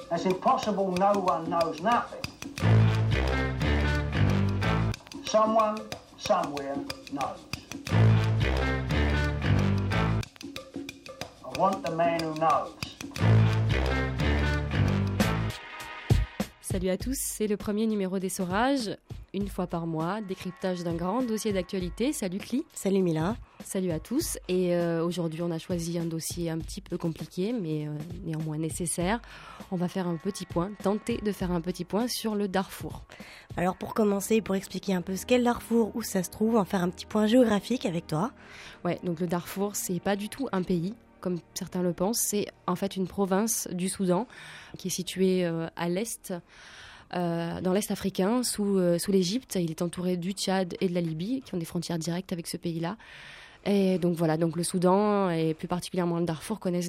It's impossible no one knows nothing. Someone, somewhere knows. I want the man who knows. Salut à tous, c'est le premier numéro d'Essorage. Une fois par mois, décryptage d'un grand dossier d'actualité. Salut Cli. Salut Mila. Salut à tous. Et aujourd'hui, on a choisi un dossier un petit peu compliqué, mais néanmoins nécessaire. On va faire un petit point, tenter de faire un petit point sur le Darfour. Alors pour commencer, pour expliquer un peu ce qu'est le Darfour, où ça se trouve, on va faire un petit point géographique avec toi. Ouais, donc le Darfour, c'est pas du tout un pays, comme certains le pensent. C'est en fait une province du Soudan qui est située à l'est. Dans l'Est africain, sous l'Égypte. Il est entouré du Tchad et de la Libye, qui ont des frontières directes avec ce pays-là. Et donc voilà, donc le Soudan et plus particulièrement le Darfour connaissent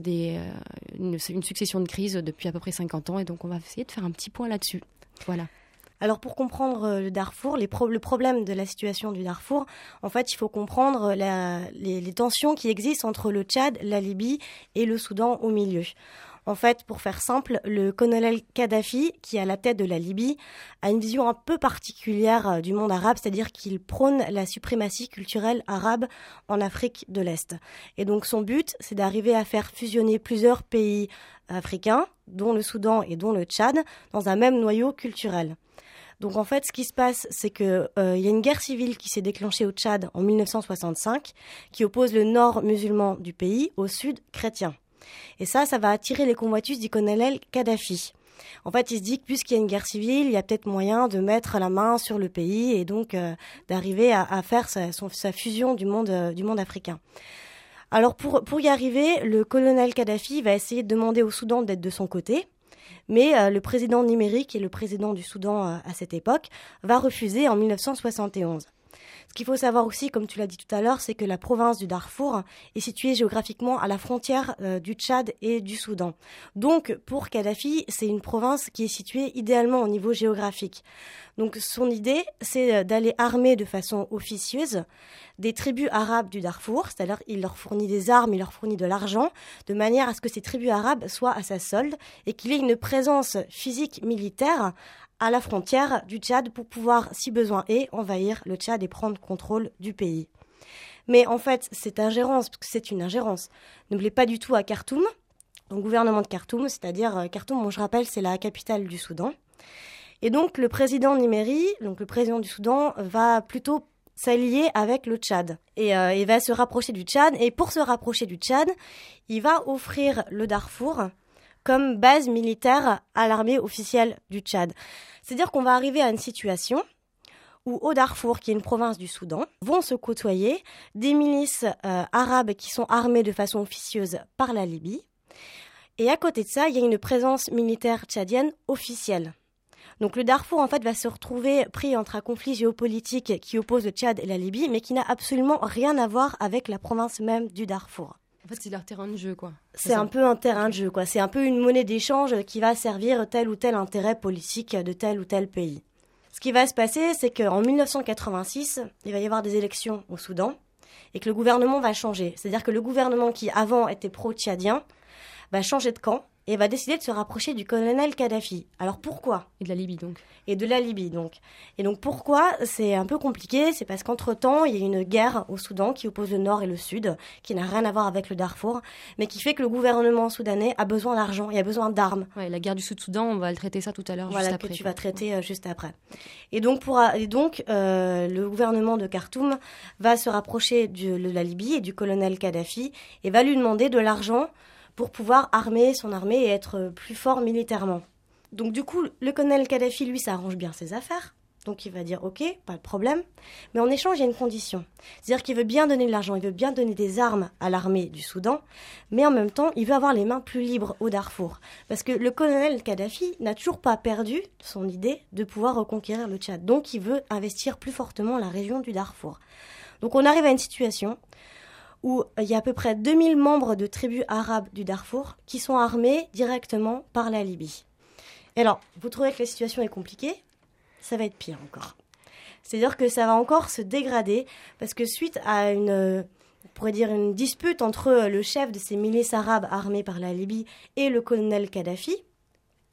une succession de crises depuis à peu près 50 ans. Et donc on va essayer de faire un petit point là-dessus. Voilà. Alors pour comprendre le Darfour, le problème de la situation du Darfour, en fait, il faut comprendre les tensions qui existent entre le Tchad, la Libye et le Soudan au milieu. En fait, pour faire simple, le colonel Kadhafi, qui est à la tête de la Libye, a une vision un peu particulière du monde arabe, c'est-à-dire qu'il prône la suprématie culturelle arabe en Afrique de l'Est. Et donc son but, c'est d'arriver à faire fusionner plusieurs pays africains, dont le Soudan et dont le Tchad, dans un même noyau culturel. Donc en fait, ce qui se passe, c'est que y a une guerre civile qui s'est déclenchée au Tchad en 1965, qui oppose le nord musulman du pays au sud chrétien. Et ça va attirer les convoitises du colonel Kadhafi. En fait, il se dit que puisqu'il y a une guerre civile, il y a peut-être moyen de mettre la main sur le pays et donc d'arriver à faire sa fusion du monde africain. Alors pour y arriver, le colonel Kadhafi va essayer de demander au Soudan d'être de son côté. Mais le président Nimeri, qui est le président du Soudan à cette époque, va refuser en 1971. Ce qu'il faut savoir aussi, comme tu l'as dit tout à l'heure, c'est que la province du Darfour est située géographiquement à la frontière du Tchad et du Soudan. Donc, pour Kadhafi, c'est une province qui est située idéalement au niveau géographique. Donc, son idée, c'est d'aller armer de façon officieuse des tribus arabes du Darfour, c'est-à-dire il leur fournit des armes, il leur fournit de l'argent, de manière à ce que ces tribus arabes soient à sa solde et qu'il ait une présence physique militaire à la frontière du Tchad pour pouvoir, si besoin est, envahir le Tchad et prendre contrôle du pays. Mais en fait, cette ingérence, parce que c'est une ingérence, ne plaît pas du tout à Khartoum, au gouvernement de Khartoum, c'est-à-dire Khartoum, bon, je rappelle, c'est la capitale du Soudan. Et donc le président Nimeri, donc le président du Soudan, va plutôt s'allier avec le Tchad. Et il va se rapprocher du Tchad. Et pour se rapprocher du Tchad, il va offrir le Darfour comme base militaire à l'armée officielle du Tchad. C'est-à-dire qu'on va arriver à une situation où au Darfour, qui est une province du Soudan, vont se côtoyer des milices arabes qui sont armées de façon officieuse par la Libye. Et à côté de ça, il y a une présence militaire tchadienne officielle. Donc le Darfour, en fait, va se retrouver pris entre un conflit géopolitique qui oppose le Tchad et la Libye, mais qui n'a absolument rien à voir avec la province même du Darfour. En fait, c'est leur terrain de jeu, quoi. C'est un peu un terrain de jeu, quoi. C'est un peu une monnaie d'échange qui va servir tel ou tel intérêt politique de tel ou tel pays. Ce qui va se passer, c'est qu'en 1986, il va y avoir des élections au Soudan et que le gouvernement va changer. C'est-à-dire que le gouvernement qui, avant, était pro-tchadien, va changer de camp et va décider de se rapprocher du colonel Kadhafi. Alors pourquoi ? Et de la Libye, donc. Et de la Libye, donc. Et donc pourquoi ? C'est un peu compliqué, c'est parce qu'entre-temps, il y a une guerre au Soudan qui oppose le nord et le sud, qui n'a rien à voir avec le Darfour, mais qui fait que le gouvernement soudanais a besoin d'argent et a besoin d'armes. Ouais, la guerre du Sud-Soudan, on va le traiter ça tout à l'heure, voilà, juste après. que tu vas traiter juste après. Et donc, le gouvernement de Khartoum va se rapprocher de la Libye et du colonel Kadhafi et va lui demander de l'argent pour pouvoir armer son armée et être plus fort militairement. Donc du coup, le colonel Kadhafi, lui, ça arrange bien ses affaires. Donc il va dire, ok, pas de problème. Mais en échange, il y a une condition. C'est-à-dire qu'il veut bien donner de l'argent, il veut bien donner des armes à l'armée du Soudan, mais en même temps, il veut avoir les mains plus libres au Darfour. Parce que le colonel Kadhafi n'a toujours pas perdu son idée de pouvoir reconquérir le Tchad. Donc il veut investir plus fortement la région du Darfour. Donc on arrive à une situation où il y a à peu près 2000 membres de tribus arabes du Darfour qui sont armés directement par la Libye. Et alors, vous trouvez que la situation est compliquée ? Ça va être pire encore. C'est-à-dire que ça va encore se dégrader parce que suite à on pourrait dire une dispute entre le chef de ces milices arabes armées par la Libye et le colonel Kadhafi,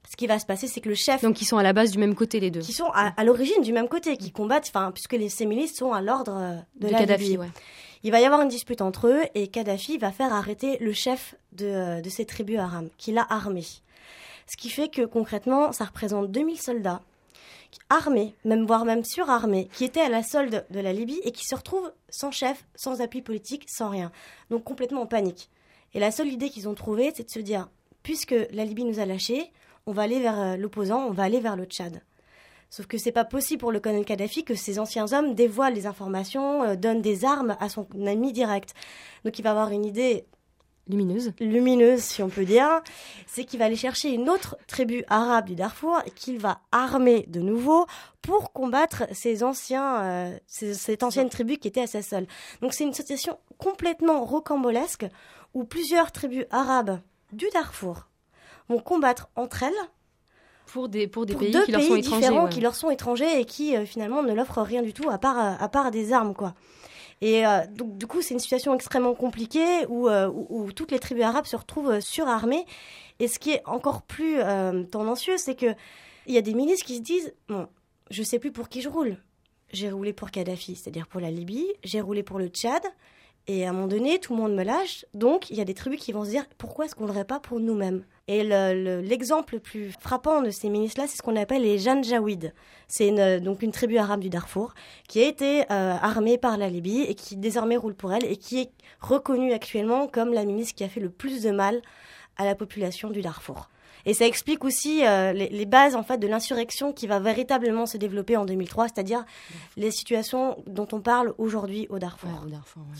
Ce qui va se passer, c'est que le chef... Donc ils sont à la base du même côté, les deux. Qui sont à l'origine du même côté, qui combattent, puisque ces milices sont à l'ordre de la Kadhafi, Libye. ouais. Il va y avoir une dispute entre eux et Kadhafi va faire arrêter le chef de ces tribus arabes, qu'il a armé. Ce qui fait que concrètement, ça représente 2000 soldats armés, voire même surarmés, qui étaient à la solde de la Libye et qui se retrouvent sans chef, sans appui politique, sans rien. Donc complètement en panique. Et la seule idée qu'ils ont trouvée, c'est de se dire, puisque la Libye nous a lâchés, on va aller vers l'opposant, on va aller vers le Tchad. Sauf que c'est pas possible pour le colonel Kadhafi que ces anciens hommes dévoilent les informations, donnent des armes à son ami direct. Donc il va avoir une idée lumineuse, si on peut dire, c'est qu'il va aller chercher une autre tribu arabe du Darfour et qu'il va armer de nouveau pour combattre cette ancienne tribu qui était à sa solde. Donc c'est une situation complètement rocambolesque où plusieurs tribus arabes du Darfour vont combattre entre elles pour deux pays qui leur sont étrangers, différents, qui leur sont étrangers et qui finalement ne l'offrent rien du tout à part des armes, quoi. Et donc du coup c'est une situation extrêmement compliquée où toutes les tribus arabes se retrouvent surarmées. Et ce qui est encore plus tendancieux, c'est que il y a des milices qui se disent bon, je sais plus pour qui je roule. J'ai roulé pour Kadhafi, c'est-à-dire pour la Libye. J'ai roulé pour le Tchad. Et à un moment donné, tout le monde me lâche. Donc, il y a des tribus qui vont se dire pourquoi est-ce qu'on ne l'aurait pas pour nous-mêmes. Et l'exemple le plus frappant de ces milices-là, c'est ce qu'on appelle les Janjaouides. C'est donc une tribu arabe du Darfour qui a été armée par la Libye et qui désormais roule pour elle et qui est reconnue actuellement comme la milice qui a fait le plus de mal à la population du Darfour. Et ça explique aussi les bases en fait de l'insurrection qui va véritablement se développer en 2003, c'est-à-dire les situations dont on parle aujourd'hui au Darfour. Ouais, au Darfour, ouais.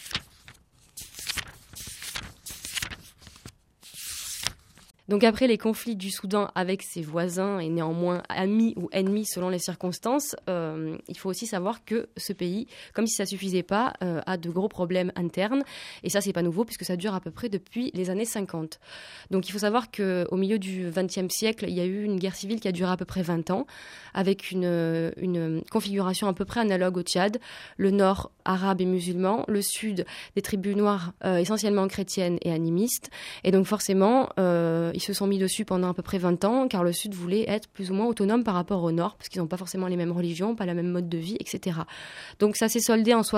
Donc après les conflits du Soudan avec ses voisins et néanmoins amis ou ennemis selon les circonstances, il faut aussi savoir que ce pays, comme si ça suffisait pas, a de gros problèmes internes. Et ça, c'est pas nouveau puisque ça dure à peu près depuis les années 50. Donc il faut savoir qu'au milieu du XXe siècle, il y a eu une guerre civile qui a duré à peu près 20 ans avec une configuration à peu près analogue au Tchad. Le nord arabe et musulman, le sud des tribus noires essentiellement chrétiennes et animistes. Et donc forcément, ils se sont mis dessus pendant à peu près 20 ans, car le Sud voulait être plus ou moins autonome par rapport au Nord, parce qu'ils n'ont pas forcément les mêmes religions, pas la même mode de vie, etc. Donc ça s'est soldé en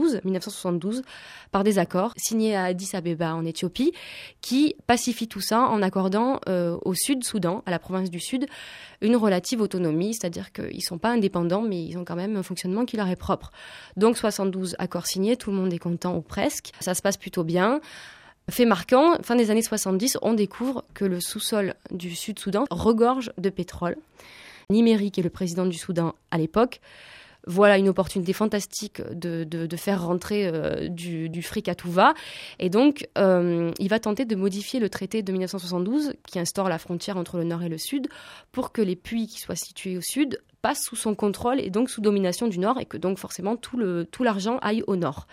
1972, par des accords signés à Addis Abeba en Éthiopie, qui pacifient tout ça en accordant au Sud-Soudan, à la province du Sud, une relative autonomie, c'est-à-dire qu'ils ne sont pas indépendants, mais ils ont quand même un fonctionnement qui leur est propre. Donc 72 accords signés, tout le monde est content ou presque, ça se passe plutôt bien. Fait marquant, fin des années 70, on découvre que le sous-sol du Sud-Soudan regorge de pétrole. Nimeri, qui est le président du Soudan à l'époque, voilà une opportunité fantastique de faire rentrer du fric à tout va. Et donc, il va tenter de modifier le traité de 1972 qui instaure la frontière entre le Nord et le Sud pour que les puits qui soient situés au Sud passent sous son contrôle et donc sous domination du Nord et que donc forcément tout l'argent aille au Nord.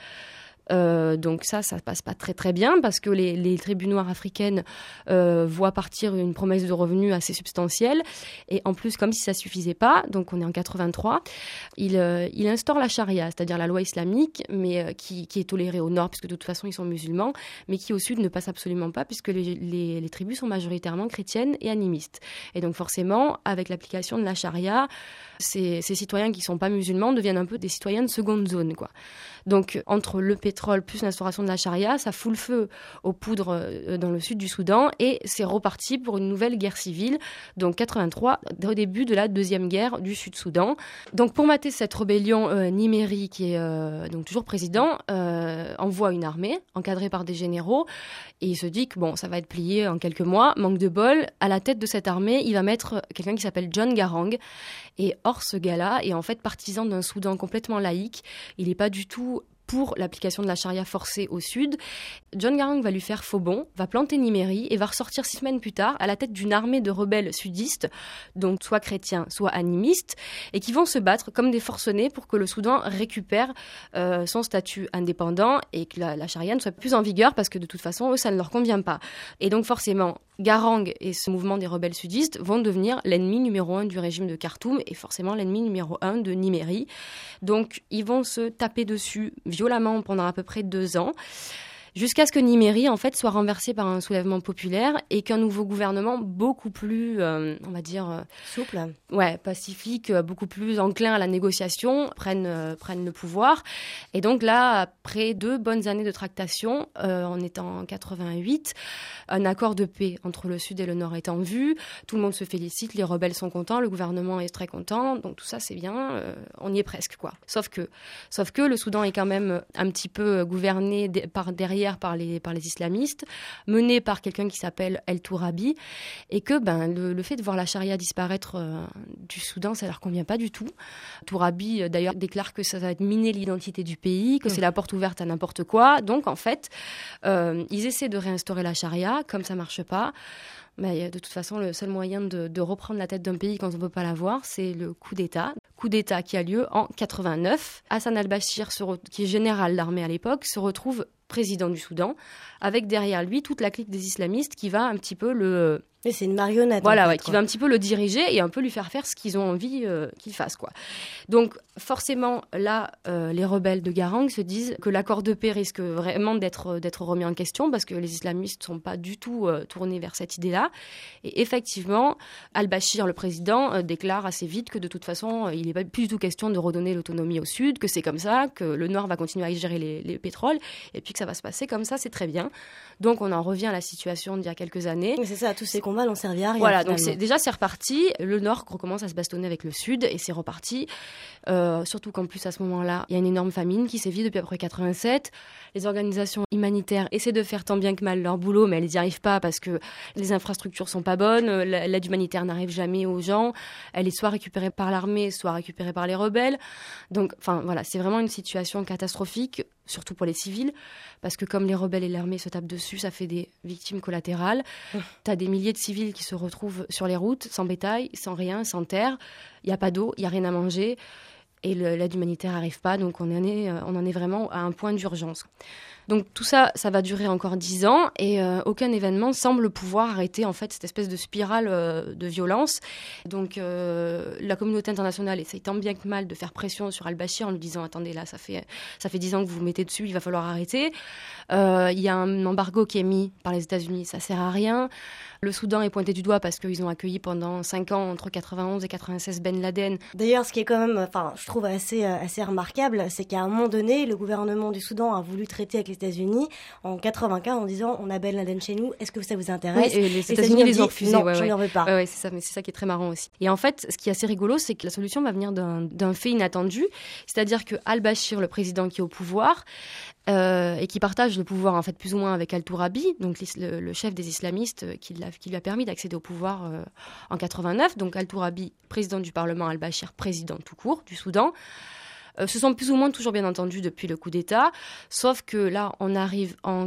Donc ça passe pas très très bien parce que les tribus noires africaines voient partir une promesse de revenus assez substantielle et en plus comme si ça suffisait pas, donc on est en 83, il instaure la charia, c'est-à-dire la loi islamique, mais qui est tolérée au nord puisque de toute façon ils sont musulmans, mais qui au sud ne passe absolument pas puisque les tribus sont majoritairement chrétiennes et animistes. Et donc forcément avec l'application de la charia, ces citoyens qui sont pas musulmans deviennent un peu des citoyens de seconde zone, quoi. Donc, entre le pétrole plus l'instauration de la charia, ça fout le feu aux poudres dans le sud du Soudan et c'est reparti pour une nouvelle guerre civile, donc 83, au début de la deuxième guerre du Sud-Soudan. Donc, pour mater cette rébellion, Nimeri, qui est donc toujours président, envoie une armée encadrée par des généraux et il se dit que bon, ça va être plié en quelques mois. Manque de bol, à la tête de cette armée, il va mettre quelqu'un qui s'appelle John Garang. Et or, ce gars-là est en fait partisan d'un Soudan complètement laïque. Il n'est pas du tout pour l'application de la charia forcée au sud. John Garang va lui faire faux bond, va planter Nimeri et va ressortir 6 semaines plus tard à la tête d'une armée de rebelles sudistes, donc soit chrétiens, soit animistes, et qui vont se battre comme des forcenés pour que le Soudan récupère son statut indépendant et que la charia ne soit plus en vigueur parce que de toute façon, eux, ça ne leur convient pas. Et donc forcément, Garang et ce mouvement des rebelles sudistes vont devenir l'ennemi numéro 1 du régime de Khartoum et forcément l'ennemi numéro 1 de Nimeri. Donc ils vont se taper dessus violemment pendant à peu près 2 ans, jusqu'à ce que Nimeri en fait soit renversé par un soulèvement populaire et qu'un nouveau gouvernement beaucoup plus, on va dire souple, pacifique, beaucoup plus enclin à la négociation, prenne le pouvoir. Et donc là, après 2 bonnes années de tractation, on est en 88, un accord de paix entre le Sud et le Nord est en vue. Tout le monde se félicite, les rebelles sont contents, le gouvernement est très content. Donc tout ça, c'est bien, on y est presque, quoi. Sauf que le Soudan est quand même un petit peu gouverné par derrière par les islamistes, mené par quelqu'un qui s'appelle El Tourabi, et que le fait de voir la charia disparaître du Soudan, ça leur convient pas du tout. Tourabi d'ailleurs déclare que ça va miner l'identité du pays, que c'est la porte ouverte à n'importe quoi. Donc en fait, ils essaient de réinstaurer la charia, comme ça marche pas. Mais de toute façon, le seul moyen de reprendre la tête d'un pays quand on ne peut pas l'avoir, c'est le coup d'État. Coup d'État qui a lieu en 89. Hassan al-Bashir, qui est général d'armée à l'époque, se retrouve président du Soudan, avec derrière lui toute la clique des islamistes qui va un petit peu le... Et c'est une marionnette. Voilà, en fait, qui va un petit peu le diriger et un peu lui faire ce qu'ils ont envie qu'il fasse, quoi. Donc, forcément, là, les rebelles de Garang se disent que l'accord de paix risque vraiment d'être remis en question parce que les islamistes ne sont pas du tout tournés vers cette idée-là. Et effectivement, al-Bashir, le président, déclare assez vite que de toute façon, il n'est pas plus du tout question de redonner l'autonomie au Sud, que c'est comme ça, que le Nord va continuer à gérer les pétroles et puis que ça va se passer comme ça, c'est très bien. Donc, on en revient à la situation d'il y a quelques années. Mais c'est ça, tous ces combats n'ont servi à rien. Voilà, donc finalement. c'est reparti. Le Nord recommence à se bastonner avec le Sud et c'est reparti. Surtout qu'en plus, à ce moment-là, il y a une énorme famine qui sévit depuis après 87. Les organisations humanitaires essaient de faire tant bien que mal leur boulot, mais elles n'y arrivent pas parce que les infrastructures sont pas bonnes, l'aide humanitaire n'arrive jamais aux gens. Elle est soit récupérée par l'armée, soit récupérée par les rebelles. Donc, enfin, voilà, c'est vraiment une situation catastrophique, surtout pour les civils, parce que comme les rebelles et l'armée se tapent dessus, ça fait des victimes collatérales. T'as des milliers de civils qui se retrouvent sur les routes, sans bétail, sans rien, sans terre. Il n'y a pas d'eau, il n'y a rien à manger. Et l'aide humanitaire n'arrive pas, donc on en est vraiment à un point d'urgence. Donc tout ça, ça va durer encore 10 ans et aucun événement semble pouvoir arrêter en fait cette espèce de spirale de violence. Donc la communauté internationale essaye tant bien que mal de faire pression sur al-Bashir en lui disant « Attendez, là, ça fait 10 ans que vous vous mettez dessus, il va falloir arrêter. » Il y a un embargo qui est mis par les États-Unis, ça sert à rien. Le Soudan est pointé du doigt parce qu'ils ont accueilli pendant 5 ans, entre 91 et 96, Ben Laden. D'ailleurs, ce qui est quand même, je trouve assez remarquable, c'est qu'à un moment donné, le gouvernement du Soudan a voulu traiter avec les États-Unis en 95 en disant « On a Ben Laden chez nous, est-ce que ça vous intéresse ?» Oui, et les États-Unis les ont refusés. Non, je n'en veux pas. Ouais, c'est ça, mais c'est ça qui est très marrant aussi. Et en fait, ce qui est assez rigolo, c'est que la solution va venir d'un fait inattendu, c'est-à-dire que al-Bashir, le président qui est au pouvoir, et qui partage le pouvoir en fait plus ou moins avec Al-Tourabi, donc le chef des islamistes qui lui a permis d'accéder au pouvoir en 89. Donc Al-Tourabi, président du Parlement, Al-Bashir, président tout court du Soudan. Se sont plus ou moins toujours bien entendus depuis le coup d'État, sauf que là, on arrive en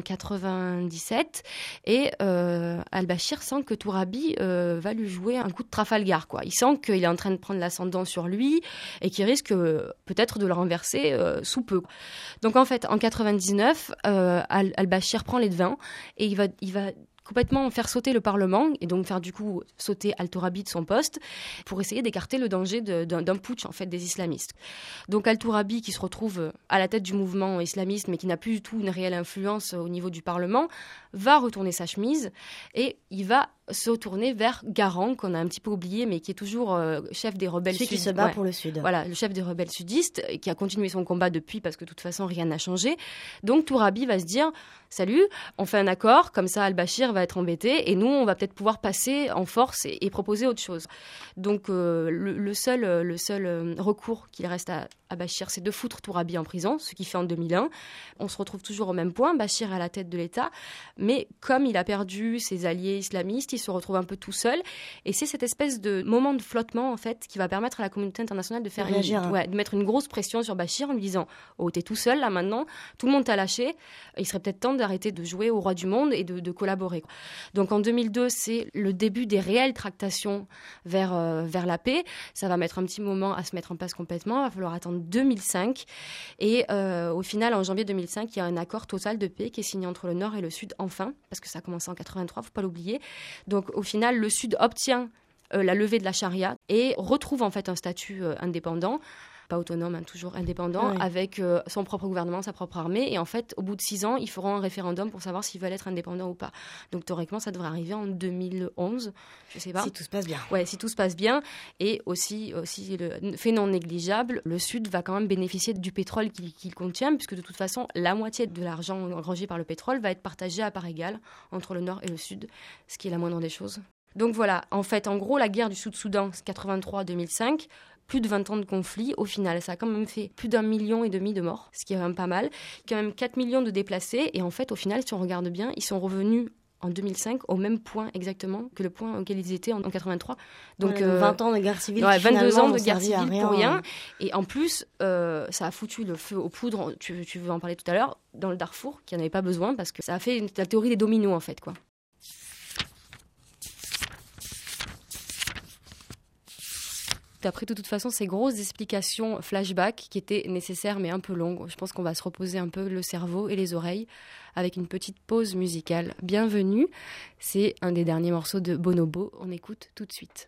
97 et al-Bashir sent que Tourabi va lui jouer un coup de Trafalgar, quoi. Il sent qu'il est en train de prendre l'ascendant sur lui et qu'il risque peut-être de le renverser sous peu. Donc en fait, en 99, al-Bashir prend les devants et il va complètement faire sauter le Parlement et donc faire du coup sauter Al-Tourabi de son poste pour essayer d'écarter le danger d'un putsch en fait des islamistes. Donc Al-Tourabi qui se retrouve à la tête du mouvement islamiste mais qui n'a plus du tout une réelle influence au niveau du Parlement va retourner sa chemise et il va se tourner vers Garang qu'on a un petit peu oublié mais qui est toujours chef des rebelles sudistes. Celui qui se bat pour le Sud. Voilà, le chef des rebelles sudistes qui a continué son combat depuis parce que de toute façon rien n'a changé. Donc Tourabi va se dire salut, on fait un accord, comme ça al-Bashir va être embêté et nous on va peut-être pouvoir passer en force et proposer autre chose. Donc le seul recours qu'il reste à Bachir, c'est de foutre Tourabi en prison, ce qu'il fait en 2001. On se retrouve toujours au même point, Bachir est à la tête de l'État, mais comme il a perdu ses alliés islamistes, il se retrouve un peu tout seul et c'est cette espèce de moment de flottement en fait qui va permettre à la communauté internationale de faire de mettre une grosse pression sur Bachir en lui disant « Oh, t'es tout seul là maintenant, tout le monde t'a lâché, il serait peut-être temps d'arrêter de jouer au roi du monde et de collaborer. » Donc en 2002, c'est le début des réelles tractations vers la paix. Ça va mettre un petit moment à se mettre en place complètement, il va falloir attendre 2005 et au final, en janvier 2005, il y a un accord total de paix qui est signé entre le Nord et le Sud, enfin, parce que ça a commencé en 83, il ne faut pas l'oublier. Donc au final, le Sud obtient la levée de la charia et retrouve en fait un statut indépendant. pas autonome, hein, toujours indépendant, avec son propre gouvernement, sa propre armée. Et en fait, au bout de 6 ans, ils feront un référendum pour savoir s'ils veulent être indépendants ou pas. Donc théoriquement, ça devrait arriver en 2011, je sais pas. Si tout se passe bien. Ouais, si tout se passe bien. Et aussi le fait non négligeable, le Sud va quand même bénéficier du pétrole qu'il contient, puisque de toute façon, la moitié de l'argent engrangé par le pétrole va être partagé à part égale entre le Nord et le Sud, ce qui est la moindre des choses. Donc voilà, en fait, en gros, la guerre du Sud-Soudan, c'est 83-2005, plus de 20 ans de conflit. Au final, ça a quand même fait plus d'1,5 million de morts, ce qui est quand même pas mal. Quand même 4 millions de déplacés. Et en fait, au final, si on regarde bien, ils sont revenus en 2005 au même point exactement que le point auquel ils étaient en 83. Donc 20 ans de guerre civile. 22 ans de guerre civile pour rien. Et en plus, ça a foutu le feu aux poudres, tu veux en parler tout à l'heure, dans le Darfour, qui n'en avait pas besoin, parce que ça a fait la théorie des dominos, en fait, quoi. Après, de toute façon, ces grosses explications flashback qui étaient nécessaires mais un peu longues. Je pense qu'on va se reposer un peu le cerveau et les oreilles avec une petite pause musicale. Bienvenue, c'est un des derniers morceaux de Bonobo. On écoute tout de suite.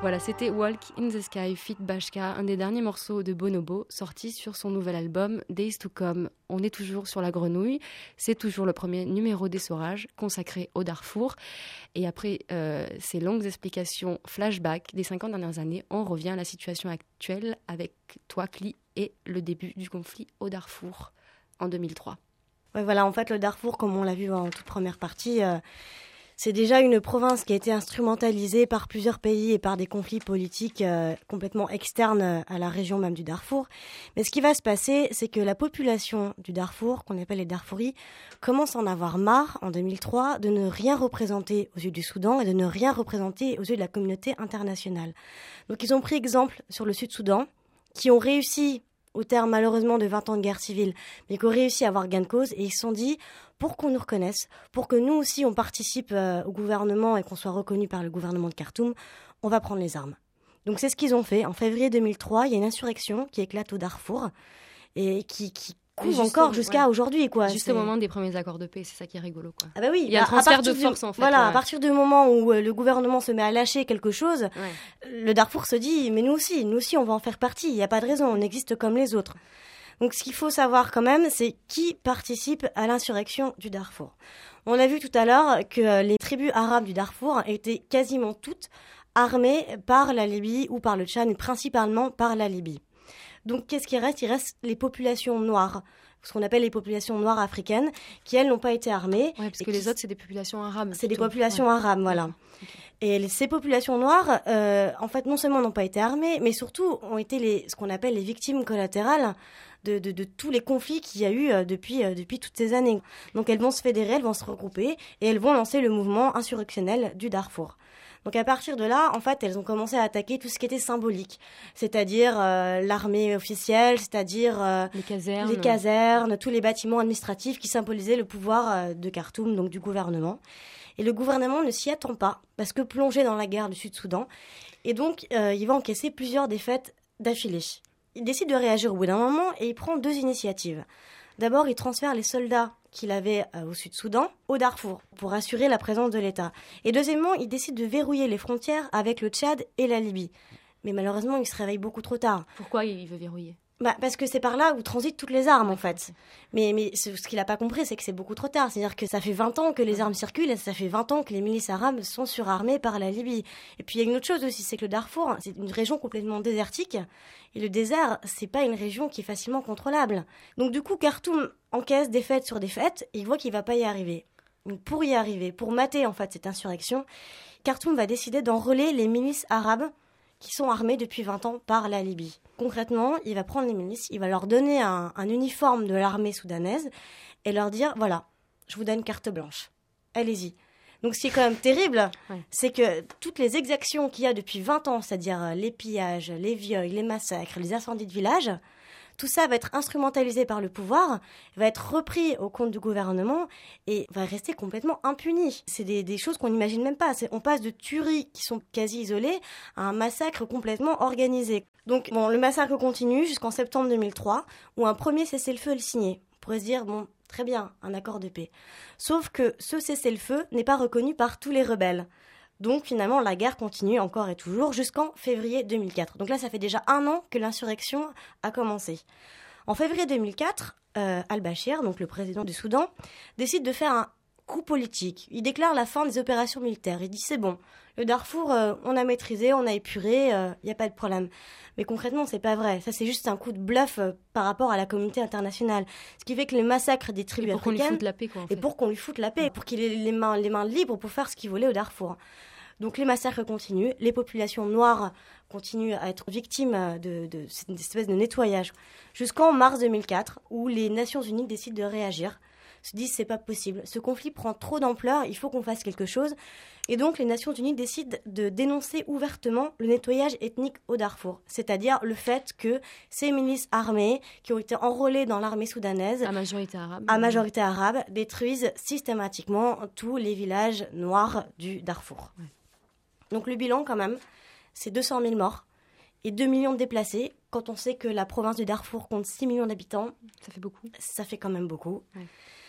Voilà, c'était Walk in the Sky feat. Bashka, un des derniers morceaux de Bonobo, sorti sur son nouvel album Days to Come. On est toujours sur la grenouille, c'est toujours le premier numéro d'Essorage consacré au Darfour. Et après ces longues explications flashback des 50 dernières années, on revient à la situation actuelle avec toi, Cli, et le début du conflit au Darfour en 2003. Ouais, voilà, en fait, le Darfour, comme on l'a vu en toute première partie, c'est déjà une province qui a été instrumentalisée par plusieurs pays et par des conflits politiques complètement externes à la région même du Darfour. Mais ce qui va se passer, c'est que la population du Darfour, qu'on appelle les Darfouris, commence à en avoir marre en 2003 de ne rien représenter aux yeux du Soudan et de ne rien représenter aux yeux de la communauté internationale. Donc ils ont pris exemple sur le Sud-Soudan, qui ont réussi, au terme malheureusement de 20 ans de guerre civile, mais qui ont réussi à avoir gain de cause, et ils se sont dit, pour qu'on nous reconnaisse, pour que nous aussi on participe au gouvernement et qu'on soit reconnu par le gouvernement de Khartoum, on va prendre les armes. Donc c'est ce qu'ils ont fait. En février 2003, il y a une insurrection qui éclate au Darfour, et qui couvre encore jusqu'à aujourd'hui, quoi. Juste au moment des premiers accords de paix, c'est ça qui est rigolo, quoi. Ah bah oui, il y a un transfert de force, en fait. Voilà, à partir du moment où le gouvernement se met à lâcher quelque chose, le Darfour se dit, mais nous aussi, on va en faire partie. Il n'y a pas de raison, on existe comme les autres. Donc ce qu'il faut savoir quand même, c'est qui participe à l'insurrection du Darfour. On a vu tout à l'heure que les tribus arabes du Darfour étaient quasiment toutes armées par la Libye ou par le Tchad, mais principalement par la Libye. Donc qu'est-ce qui reste ? Il reste les populations noires, ce qu'on appelle les populations noires africaines, qui elles n'ont pas été armées. Oui, parce que les autres, c'est des populations arabes. C'est des populations arabes, voilà. Okay. Et ces populations noires, en fait, non seulement n'ont pas été armées, mais surtout ont été ce qu'on appelle les victimes collatérales de tous les conflits qu'il y a eu depuis toutes ces années. Donc elles vont se fédérer, elles vont se regrouper, et elles vont lancer le mouvement insurrectionnel du Darfour. Donc à partir de là, en fait, elles ont commencé à attaquer tout ce qui était symbolique, c'est-à-dire l'armée officielle, c'est-à-dire les casernes, tous les bâtiments administratifs qui symbolisaient le pouvoir de Khartoum, donc du gouvernement. Et le gouvernement ne s'y attend pas, parce que plongé dans la guerre du Sud-Soudan, et donc il va encaisser plusieurs défaites d'affilée. Il décide de réagir au bout d'un moment et il prend 2 initiatives. D'abord, il transfère les soldats qu'il avait au Sud-Soudan au Darfour pour assurer la présence de l'État. Et deuxièmement, il décide de verrouiller les frontières avec le Tchad et la Libye. Mais malheureusement, il se réveille beaucoup trop tard. Pourquoi il veut verrouiller ? Parce que c'est par là où transitent toutes les armes, en fait. Mais ce qu'il n'a pas compris, c'est que c'est beaucoup trop tard. C'est-à-dire que ça fait 20 ans que les armes circulent et ça fait 20 ans que les milices arabes sont surarmées par la Libye. Et puis il y a une autre chose aussi, c'est que le Darfour, c'est une région complètement désertique. Et le désert, c'est pas une région qui est facilement contrôlable. Donc du coup, Khartoum encaisse défaite sur défaite et il voit qu'il va pas y arriver. Donc pour y arriver, pour mater en fait cette insurrection, Khartoum va décider d'enrôler les milices arabes qui sont armés depuis 20 ans par la Libye. Concrètement, il va prendre les milices, il va leur donner un uniforme de l'armée soudanaise et leur dire, voilà, je vous donne carte blanche, allez-y. Donc ce qui est quand même terrible, c'est que toutes les exactions qu'il y a depuis 20 ans, c'est-à-dire les pillages, les viols, les massacres, les incendies de villages, tout ça va être instrumentalisé par le pouvoir, va être repris au compte du gouvernement et va rester complètement impuni. C'est des choses qu'on n'imagine même pas. On passe de tueries qui sont quasi isolées à un massacre complètement organisé. Donc le massacre continue jusqu'en septembre 2003 où un premier cessez-le-feu est signé. On pourrait se dire, très bien, un accord de paix. Sauf que ce cessez-le-feu n'est pas reconnu par tous les rebelles. Donc finalement, la guerre continue encore et toujours jusqu'en février 2004. Donc là, ça fait déjà 1 an que l'insurrection a commencé. En février 2004, al-Bashir, donc le président du Soudan, décide de faire un coup politique. Il déclare la fin des opérations militaires. Il dit c'est bon, le Darfour, on a maîtrisé, on a épuré, il n'y a pas de problème. Mais concrètement, c'est pas vrai. Ça, c'est juste un coup de bluff par rapport à la communauté internationale. Ce qui fait que les massacres des tribus africaines... Pour qu'on lui foute la paix, quoi, en fait. Et pour qu'on lui foute la paix, pour qu'il ait les mains libres pour faire ce qu'il voulait au Darfour. Donc les massacres continuent, les populations noires continuent à être victimes de cette espèce de nettoyage. Jusqu'en mars 2004, où les Nations Unies décident de réagir, se disent c'est pas possible, ce conflit prend trop d'ampleur, il faut qu'on fasse quelque chose. Et donc les Nations Unies décident de dénoncer ouvertement le nettoyage ethnique au Darfour, c'est-à-dire le fait que ces milices armées qui ont été enrôlées dans l'armée soudanaise à majorité arabe détruisent systématiquement tous les villages noirs du Darfour. Ouais. Donc le bilan quand même, c'est 200 000 morts et 2 millions de déplacés. Quand on sait que la province du Darfour compte 6 millions d'habitants, ça fait beaucoup. Ça fait quand même beaucoup. Ouais.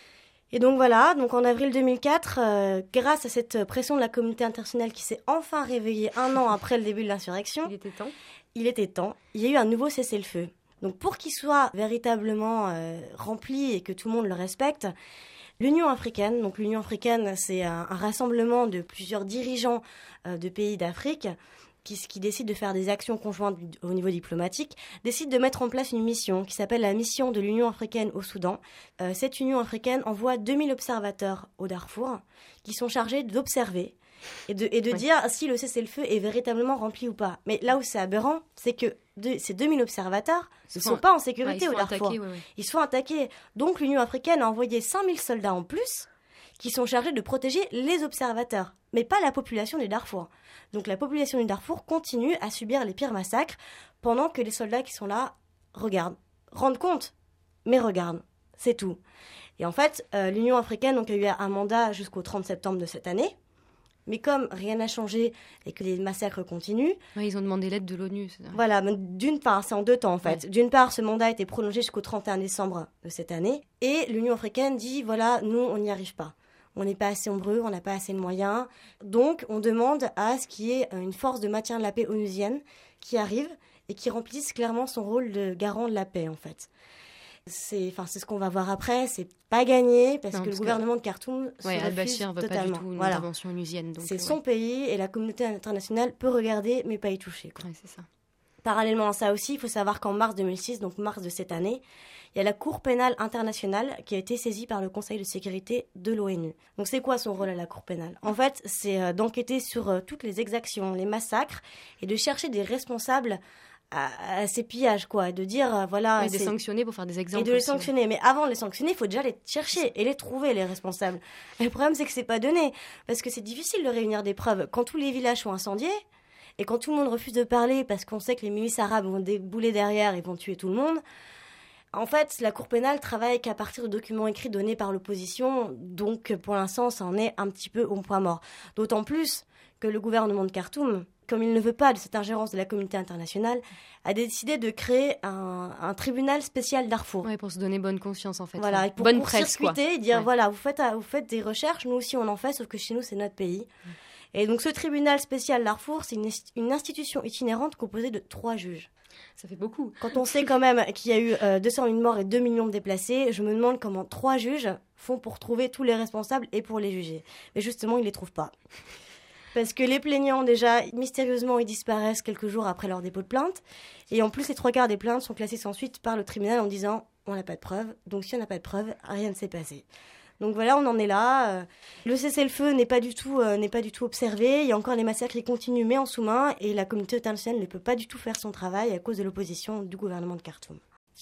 Et donc voilà, donc en avril 2004, grâce à cette pression de la communauté internationale qui s'est enfin réveillée 1 an après le début de l'insurrection, il était temps, il y a eu un nouveau cessez-le-feu. Donc pour qu'il soit véritablement rempli et que tout le monde le respecte, l'Union africaine, donc l'Union africaine c'est un rassemblement de plusieurs dirigeants de pays d'Afrique qui décide de faire des actions conjointes au niveau diplomatique, décide de mettre en place une mission qui s'appelle la mission de l'Union africaine au Soudan. Cette Union africaine envoie 2000 observateurs au Darfour qui sont chargés d'observer et de dire si le cessez-le-feu est véritablement rempli ou pas. Mais là où c'est aberrant, c'est que ces 2000 observateurs ne sont pas en sécurité au Darfour. Ils se font attaquer. Donc l'Union africaine a envoyé 5000 soldats en plus qui sont chargés de protéger les observateurs, mais pas la population du Darfour. Donc la population du Darfour continue à subir les pires massacres pendant que les soldats qui sont là rendent compte, mais regardent, c'est tout. Et en fait, l'Union africaine donc, a eu un mandat jusqu'au 30 septembre de cette année, mais comme rien n'a changé et que les massacres continuent... Ouais, ils ont demandé l'aide de l'ONU. Voilà, d'une part, c'est en 2 temps en fait. Ouais. D'une part, ce mandat a été prolongé jusqu'au 31 décembre de cette année, et l'Union africaine dit, voilà, nous, on n'y arrive pas. On n'est pas assez nombreux, on n'a pas assez de moyens. Donc, on demande à ce qu'il y ait une force de maintien de la paix onusienne qui arrive et qui remplisse clairement son rôle de garant de la paix, en fait. C'est ce qu'on va voir après. C'est pas gagné parce que le gouvernement de Khartoum se refuse Al-Bashir veut totalement. Pas du tout une intervention onusienne. Donc, c'est son pays et la communauté internationale peut regarder mais pas y toucher. Ouais, c'est ça. Parallèlement à ça aussi, il faut savoir qu'en mars 2006, donc mars de cette année, il y a la Cour pénale internationale qui a été saisie par le Conseil de sécurité de l'ONU. Donc c'est quoi son rôle à la Cour pénale ? En fait, c'est d'enquêter sur toutes les exactions, les massacres et de chercher des responsables à ces pillages, quoi. De dire, voilà... Et de les sanctionner pour faire des exemples. Et de les sanctionner. Mais avant de les sanctionner, il faut déjà les chercher et les trouver, les responsables. Et le problème, c'est que c'est pas donné. Parce que c'est difficile de réunir des preuves. Quand tous les villages sont incendiés... Et quand tout le monde refuse de parler parce qu'on sait que les milices arabes vont débouler derrière et vont tuer tout le monde, en fait, la Cour pénale travaille qu'à partir de documents écrits donnés par l'opposition. Donc, pour l'instant, ça en est un petit peu au point mort. D'autant plus que le gouvernement de Khartoum, comme il ne veut pas de cette ingérence de la communauté internationale, a décidé de créer un tribunal spécial Darfour. Oui, pour se donner bonne conscience, en fait. Voilà, et pour court-circuiter et dire, voilà, vous faites des recherches, nous aussi on en fait, sauf que chez nous, c'est notre pays. Et donc ce tribunal spécial Darfour, c'est une institution itinérante composée de 3 juges. Ça fait beaucoup. Quand on sait quand même qu'il y a eu 200 000 morts et 2 millions de déplacés, je me demande comment 3 juges font pour trouver tous les responsables et pour les juger. Mais justement, ils ne les trouvent pas. Parce que les plaignants, déjà, mystérieusement, ils disparaissent quelques jours après leur dépôt de plainte. Et en plus, les 3/4 des plaintes sont classées sans suite par le tribunal en disant « on n'a pas de preuves, donc si on n'a pas de preuves, rien ne s'est passé ». Donc voilà, on en est là. Le cessez-le-feu n'est pas du tout observé. Il y a encore les massacres qui continuent, mais en sous-main. Et la communauté internationale ne peut pas du tout faire son travail à cause de l'opposition du gouvernement de Khartoum.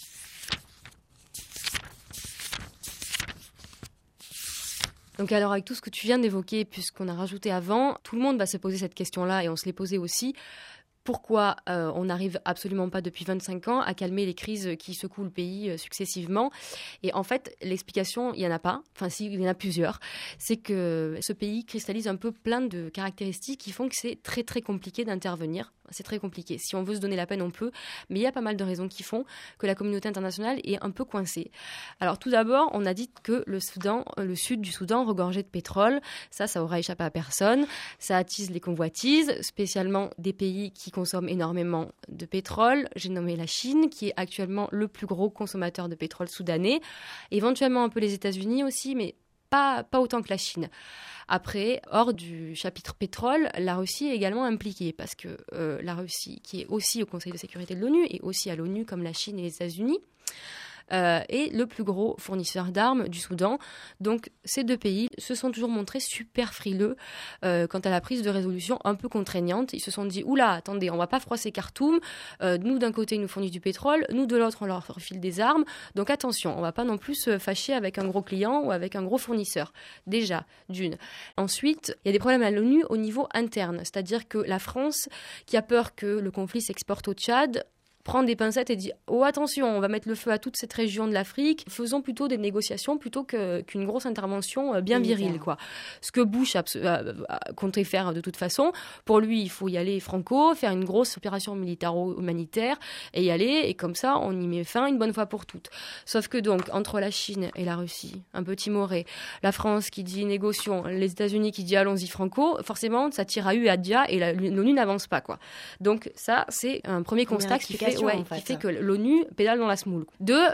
Donc alors, avec tout ce que tu viens d'évoquer, puisqu'on a rajouté avant, tout le monde va se poser cette question-là, et on se l'est posé aussi. Pourquoi on n'arrive absolument pas depuis 25 ans à calmer les crises qui secouent le pays successivement ? Et en fait, l'explication, il n'y en a pas. Enfin, si, il y en a plusieurs. C'est que ce pays cristallise un peu plein de caractéristiques qui font que c'est très, très compliqué d'intervenir. C'est très compliqué. Si on veut se donner la peine, on peut. Mais il y a pas mal de raisons qui font que la communauté internationale est un peu coincée. Alors, tout d'abord, on a dit que le sud du Soudan regorgeait de pétrole. Ça aura échappé à personne. Ça attise les convoitises, spécialement des pays qui consomment énormément de pétrole. J'ai nommé la Chine, qui est actuellement le plus gros consommateur de pétrole soudanais. Éventuellement un peu les États-Unis aussi, mais pas autant que la Chine. Après, hors du chapitre pétrole, la Russie est également impliquée parce que la Russie, qui est aussi au Conseil de sécurité de l'ONU et aussi à l'ONU comme la Chine et les États-Unis, est le plus gros fournisseur d'armes du Soudan. Donc ces 2 pays se sont toujours montrés super frileux quant à la prise de résolution un peu contraignante. Ils se sont dit, oula, attendez, on va pas froisser Khartoum. Nous, d'un côté, ils nous fournissent du pétrole. Nous, de l'autre, on leur refile des armes. Donc attention, on va pas non plus se fâcher avec un gros client ou avec un gros fournisseur. Déjà, d'une. Ensuite, il y a des problèmes à l'ONU au niveau interne. C'est-à-dire que la France, qui a peur que le conflit s'exporte au Tchad, prend des pincettes et dit « Oh, attention, on va mettre le feu à toute cette région de l'Afrique. Faisons plutôt des négociations plutôt qu'une grosse intervention bien virile. » quoi. Ce que Bush comptait faire de toute façon. Pour lui, il faut y aller franco, faire une grosse opération militaro-humanitaire et y aller. Et comme ça, on y met fin une bonne fois pour toutes. Sauf que donc, entre la Chine et la Russie, un peu timoré, la France qui dit négocions, les États-Unis qui dit allons-y franco, forcément, ça tire à Dia et l'ONU n'avance pas. Quoi. Donc ça, c'est un premier constat qui fait que l'ONU pédale dans la semoule.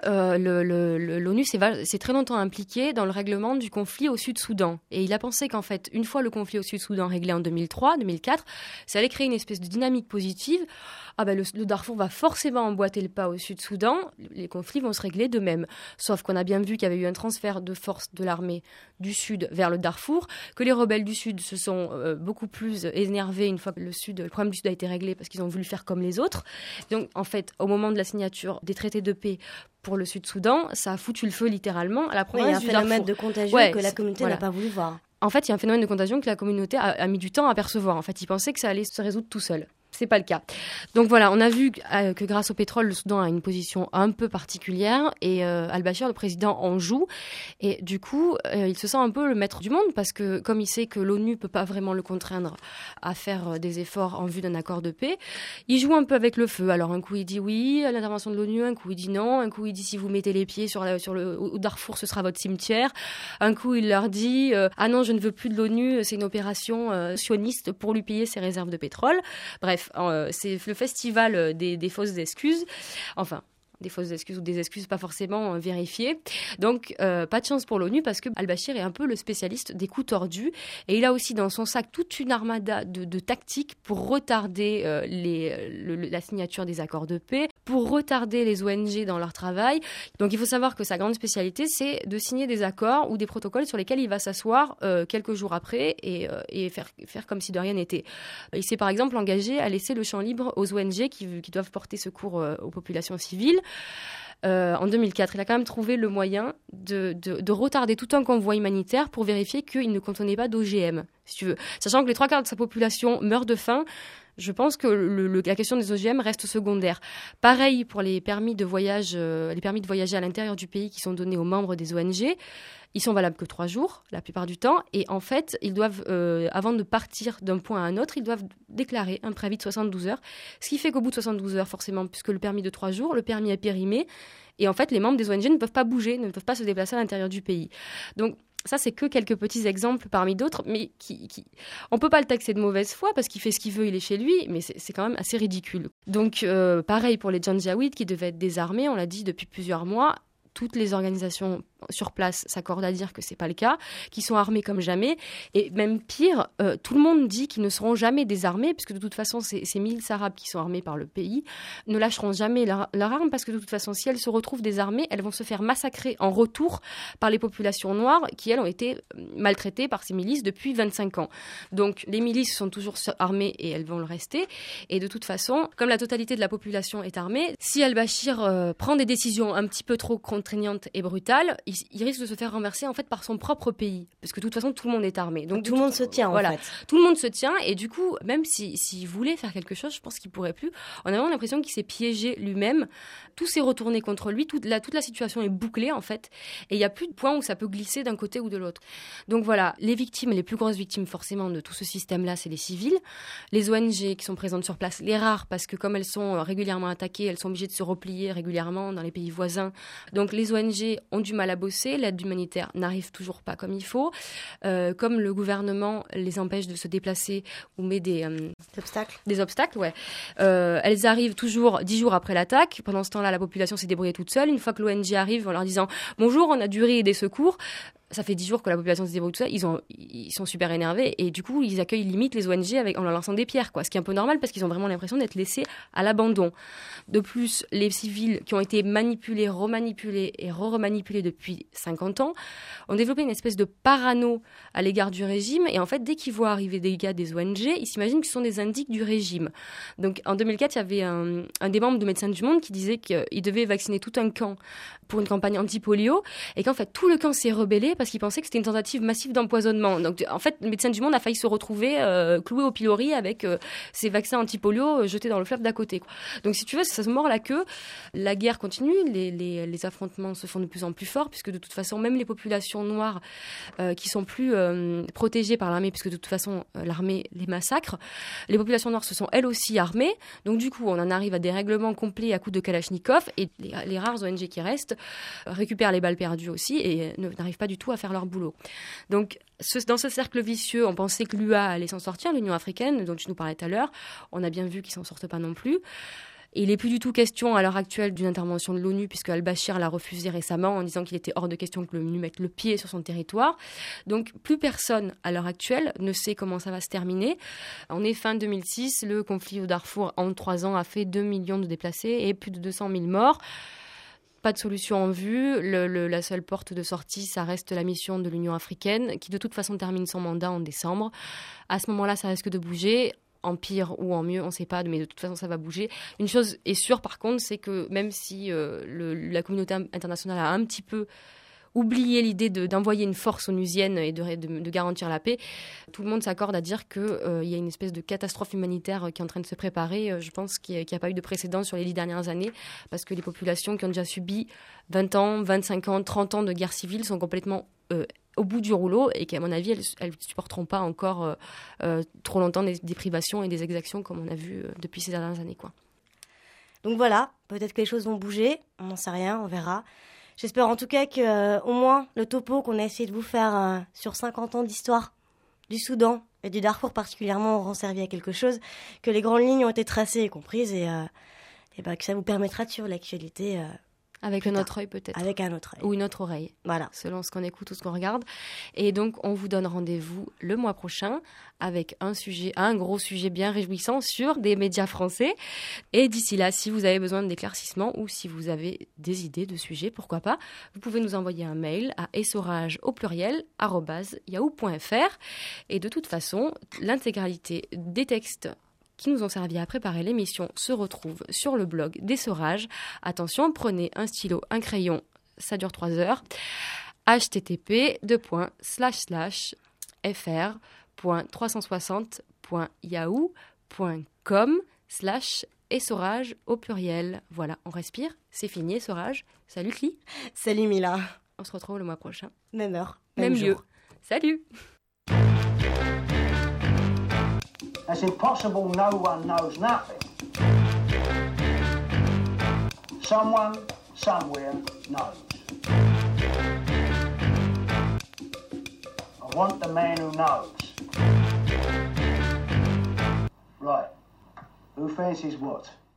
L'ONU s'est très longtemps impliquée dans le règlement du conflit au Sud-Soudan. Et il a pensé qu'en fait, une fois le conflit au Sud-Soudan réglé en 2003-2004, ça allait créer une espèce de dynamique positive. Le Darfour va forcément emboîter le pas au Sud-Soudan, les conflits vont se régler d'eux-mêmes. Sauf qu'on a bien vu qu'il y avait eu un transfert de force de l'armée du Sud vers le Darfour, que les rebelles du Sud se sont beaucoup plus énervés une fois que le problème du Sud a été réglé parce qu'ils ont voulu faire comme les autres. Donc, en fait, au moment de la signature des traités de paix pour le Sud-Soudan, ça a foutu le feu littéralement à la province du Darfour. Il y a un phénomène de contagion que la communauté n'a pas voulu voir. En fait, il y a un phénomène de contagion que la communauté a mis du temps à percevoir. En fait, ils pensaient que ça allait se résoudre tout seul. C'est pas le cas. Donc voilà, on a vu que grâce au pétrole, le Soudan a une position un peu particulière et al-Bashir, le président, en joue. Et du coup, il se sent un peu le maître du monde parce que comme il sait que l'ONU peut pas vraiment le contraindre à faire des efforts en vue d'un accord de paix, il joue un peu avec le feu. Alors un coup il dit oui à l'intervention de l'ONU, un coup il dit non, un coup il dit si vous mettez les pieds au Darfour, ce sera votre cimetière. Un coup il leur dit ah non, je ne veux plus de l'ONU, c'est une opération sioniste pour lui payer ses réserves de pétrole. Bref. C'est le festival des fausses excuses. Enfin, des fausses excuses ou des excuses pas forcément vérifiées. Donc, pas de chance pour l'ONU parce que al-Bashir est un peu le spécialiste des coups tordus. Et il a aussi dans son sac toute une armada de tactiques pour retarder la signature des accords de paix, pour retarder les ONG dans leur travail. Donc, il faut savoir que sa grande spécialité, c'est de signer des accords ou des protocoles sur lesquels il va s'asseoir quelques jours après et faire comme si de rien n'était. Il s'est par exemple engagé à laisser le champ libre aux ONG qui doivent porter secours aux populations civiles. En 2004, il a quand même trouvé le moyen de retarder tout un convoi humanitaire pour vérifier qu'il ne contenait pas d'OGM, si tu veux. Sachant que les 3/4 de sa population meurent de faim, je pense que la question des OGM reste secondaire. Pareil pour les permis de voyage à l'intérieur du pays qui sont donnés aux membres des ONG. Ils sont valables que 3 jours, la plupart du temps. Et en fait, ils doivent, avant de partir d'un point à un autre, ils doivent déclarer un préavis de 72 heures. Ce qui fait qu'au bout de 72 heures, forcément, puisque le permis de 3 jours, le permis est périmé. Et en fait, les membres des ONG ne peuvent pas bouger, ne peuvent pas se déplacer à l'intérieur du pays. Donc, ça, c'est que quelques petits exemples parmi d'autres, mais on ne peut pas le taxer de mauvaise foi parce qu'il fait ce qu'il veut, il est chez lui, mais c'est quand même assez ridicule. Donc, pareil pour les Janjaweed qui devaient être désarmés, on l'a dit depuis plusieurs mois. Toutes les organisations sur place s'accordent à dire que c'est pas le cas, qu'ils sont armés comme jamais. Et même pire, tout le monde dit qu'ils ne seront jamais désarmés, puisque de toute façon, ces milices arabes qui sont armées par le pays ne lâcheront jamais leur arme, parce que de toute façon, si elles se retrouvent désarmées, elles vont se faire massacrer en retour par les populations noires qui, elles, ont été maltraitées par ces milices depuis 25 ans. Donc, les milices sont toujours armées et elles vont le rester. Et de toute façon, comme la totalité de la population est armée, si al-Bashir prend des décisions un petit peu trop contraignantes et brutales, il risque de se faire renverser en fait par son propre pays, parce que de toute façon tout le monde est armé. Donc tout le monde se tient en fait. Tout le monde se tient et du coup, même s'il voulait faire quelque chose, je pense qu'il pourrait plus. On a vraiment l'impression qu'il s'est piégé lui-même. Tout s'est retourné contre lui. Toute la situation est bouclée en fait, et il n'y a plus de point où ça peut glisser d'un côté ou de l'autre. Donc voilà, les plus grosses victimes forcément de tout ce système-là, c'est les civils, les ONG qui sont présentes sur place, les rares parce que comme elles sont régulièrement attaquées, elles sont obligées de se replier régulièrement dans les pays voisins. Donc les ONG ont du mal à bosser, l'aide humanitaire n'arrive toujours pas comme il faut. Comme le gouvernement les empêche de se déplacer ou met des obstacles, ouais. Elles arrivent toujours 10 jours après l'attaque. Pendant ce temps-là, la population s'est débrouillée toute seule. Une fois que l'ONG arrive en leur disant « Bonjour, on a du riz et des secours », ça fait 10 jours que la population se débrouille tout ça, ils sont super énervés et du coup ils accueillent limite les ONG en leur lançant des pierres, quoi. Ce qui est un peu normal parce qu'ils ont vraiment l'impression d'être laissés à l'abandon. De plus, les civils qui ont été manipulés, remanipulés et remanipulés depuis 50 ans ont développé une espèce de parano à l'égard du régime et en fait dès qu'ils voient arriver des gars des ONG, ils s'imaginent que ce sont des indiques du régime. Donc en 2004, il y avait un des membres de Médecins du Monde qui disait qu'il devait vacciner tout un camp pour une campagne anti-polio et qu'en fait tout le camp s'est rebellé parce qu'ils pensaient que c'était une tentative massive d'empoisonnement. Donc en fait, Médecins du Monde a failli se retrouver cloué au pilori avec ses vaccins anti-polio jetés dans le fleuve d'à côté, quoi. Donc si tu veux, ça se mord la queue. La guerre continue, les affrontements se font de plus en plus forts, puisque de toute façon, même les populations noires qui sont plus protégées par l'armée, puisque de toute façon, l'armée les massacre, les populations noires se sont elles aussi armées. Donc du coup, on en arrive à des règlements complets à coups de Kalachnikov, et les rares ONG qui restent récupèrent les balles perdues aussi et n'arrivent pas du tout à faire leur boulot. Donc dans ce cercle vicieux, on pensait que l'UA allait s'en sortir, l'Union africaine, dont tu nous parlais tout à l'heure. On a bien vu qu'ils s'en sortent pas non plus. Et il n'est plus du tout question à l'heure actuelle d'une intervention de l'ONU, puisque al-Bashir l'a refusé récemment en disant qu'il était hors de question que l'ONU mette le pied sur son territoire. Donc plus personne à l'heure actuelle ne sait comment ça va se terminer. On est fin 2006, le conflit au Darfour en 3 ans a fait 2 millions de déplacés et plus de 200 000 morts. Pas de solution en vue. La seule porte de sortie, ça reste la mission de l'Union africaine, qui de toute façon termine son mandat en décembre. À ce moment-là, ça risque de bouger. En pire ou en mieux, on ne sait pas, mais de toute façon, ça va bouger. Une chose est sûre, par contre, c'est que même si la communauté internationale a un petit peu oublié l'idée d'envoyer une force onusienne et de garantir la paix, tout le monde s'accorde à dire qu'il y a une espèce de catastrophe humanitaire qui est en train de se préparer. Je pense qu'il n'y a pas eu de précédent sur les 10 dernières années, parce que les populations qui ont déjà subi 20 ans, 25 ans, 30 ans de guerre civile sont complètement au bout du rouleau, et qu'à mon avis, elles ne supporteront pas encore trop longtemps des privations et des exactions comme on a vu depuis ces dernières années, quoi. Donc voilà, peut-être que les choses vont bouger, on n'en sait rien, on verra. J'espère en tout cas que au moins le topo qu'on a essayé de vous faire sur 50 ans d'histoire du Soudan et du Darfour particulièrement auront servi à quelque chose, que les grandes lignes ont été tracées et comprises, et que ça vous permettra de suivre l'actualité avec un autre œil peut-être. Avec un autre œil. Ou une autre oreille. Voilà. Selon ce qu'on écoute ou ce qu'on regarde. Et donc, on vous donne rendez-vous le mois prochain avec un gros sujet bien réjouissant sur des médias français. Et d'ici là, si vous avez besoin d'éclaircissements ou si vous avez des idées de sujets, pourquoi pas, vous pouvez nous envoyer un mail à essorage@yahoo.fr. Et de toute façon, l'intégralité des textes qui nous ont servi à préparer l'émission se retrouve sur le blog d'Essorage. Attention, prenez un stylo, un crayon, ça dure 3 heures. http://fr.360.yahoo.com/essorage au pluriel. Voilà, on respire, c'est fini, Essorage. Salut Cli. Salut Mila. On se retrouve le mois prochain. Même heure, même lieu. jour. Salut. It's impossible no one knows nothing. Someone, somewhere, knows. I want the man who knows. Right. Who fancies what?